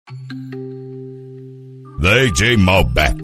DJ Malbec.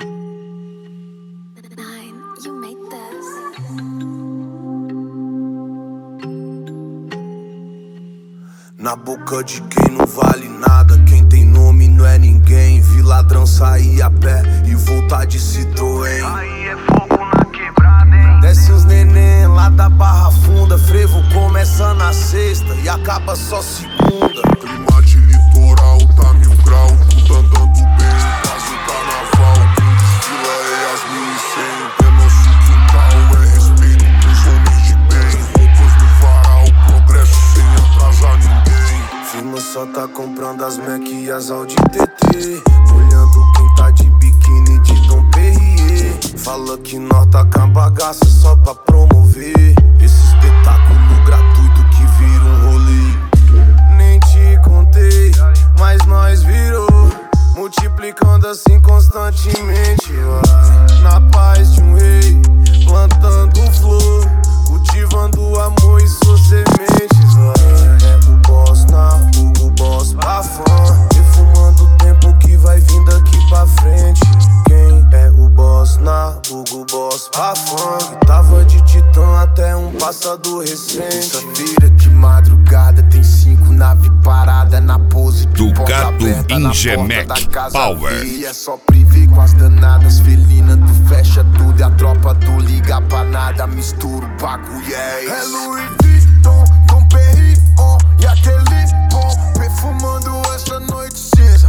Na boca de quem não vale nada, quem tem nome não é ninguém. Vi ladrão sair a pé e voltar de Citroën. Aí é fogo na quebrada, hein? Desce os neném lá da Barra Funda. Frevo começa na sexta e acaba só segunda. Clima de litoral, tá 1000 grau, tudo andando bem, quase o carnaval. Quem desfila é as 1100, é nosso quintal, é respeito pros homens de bem. Roupas no varal, progresso sem atrasar ninguém. Firma só tá comprando as Mac e as Audi TT, olhando quem tá de biquíni de Dom Perrier. Fala que nós tá com a bagaça só pra promover esse espetáculo gratuito que vira um rolê. Nem te contei, mas nós virou, multiplicando assim constantemente. Na paz de um rei, plantando flor, cultivando amor e suas sementes. É o boss na Hugo Boss Bafan, defumando o tempo que vai vindo aqui pra frente. Quem é o boss na Hugo Boss Bafan? Que tava de Titã até um passado recente. Terça-feira de madrugada tem 5 naves paradas na pose de Ducato porta aberta Ingemec na porta da casa Power. E é só privé com as danadas felina, tu fecha tudo e a tropa do liga pra nada, mistura o bagulho, é Louis Vuitton, Dom Perignon e aquele bom, perfumando essa noite cinza.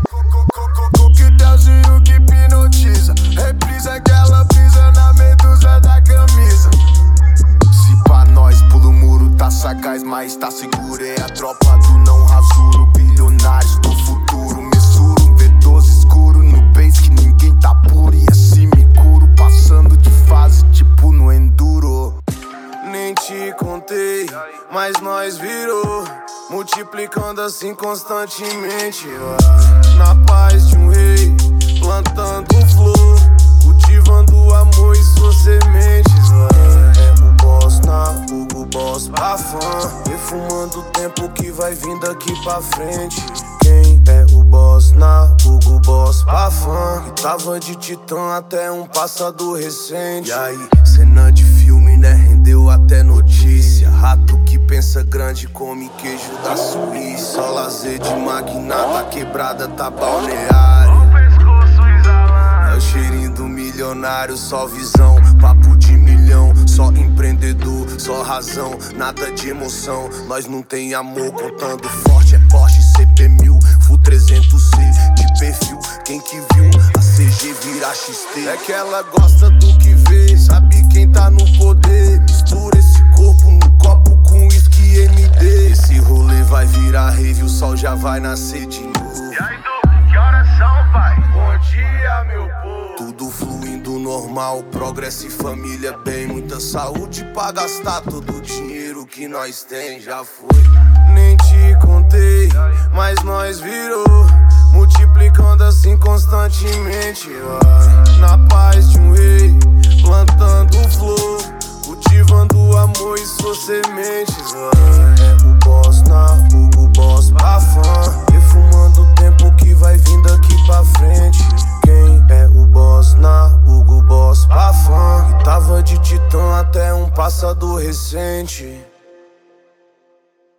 Coquetelzinho que hipnotiza, reprisa aquela brisa na medusa da camisa. Se pra nós pulo o muro tá sagaz, mas tá seguro. É a tropa do não rasuro, bilionários do futuro. Messuro, um V12 escuro no base que ninguém tá puro. E assim me curo, passando de fase tipo no enduro. Nem te contei, mas nós virou, multiplicando assim constantemente. Na paz de um rei, plantando flor, cultivando amor e suas sementes. É o boss na Hugo Boss Bafan, defumando o tempo que vai vindo aqui pra frente. Quem é o boss na Hugo Boss Bafan? Que tava de Titã até um passado recente. E aí, cena de filme, né? Rendeu até notícia. Rato que pensa grande come queijo da Suíça. Só lazer de magnata, quebrada tá balneário. O pescoço exalando. É o cheirinho do milionário, só visão, papo de milhão. Só empreendedor, só razão, nada de emoção. Nós não tem amor, contando forte. É Porsche CP1000, Full 300C de perfil. Quem que viu a CG virar XT? É que ela gosta do que vê, sabe quem tá no poder. Mistura esse corpo no copo com whisky MD. Esse rolê vai virar rave, o sol já vai nascer de novo. E aí, Du, que horas são, pai? Bom dia, meu povo. Tudo fluindo normal, progresso e família bem. Muita saúde pra gastar todo o dinheiro que nós tem, já foi. Nem te contei, mas nós virou, multiplicando assim constantemente. Na paz de um rei, plantando flor, cultivando amor e suas sementes. É o boss na Hugo Boss Bafan, defumando o tempo que vai vindo aqui pra frente. Quem é o boss na Hugo Boss Bafan? Que tava de Titã até um passado recente.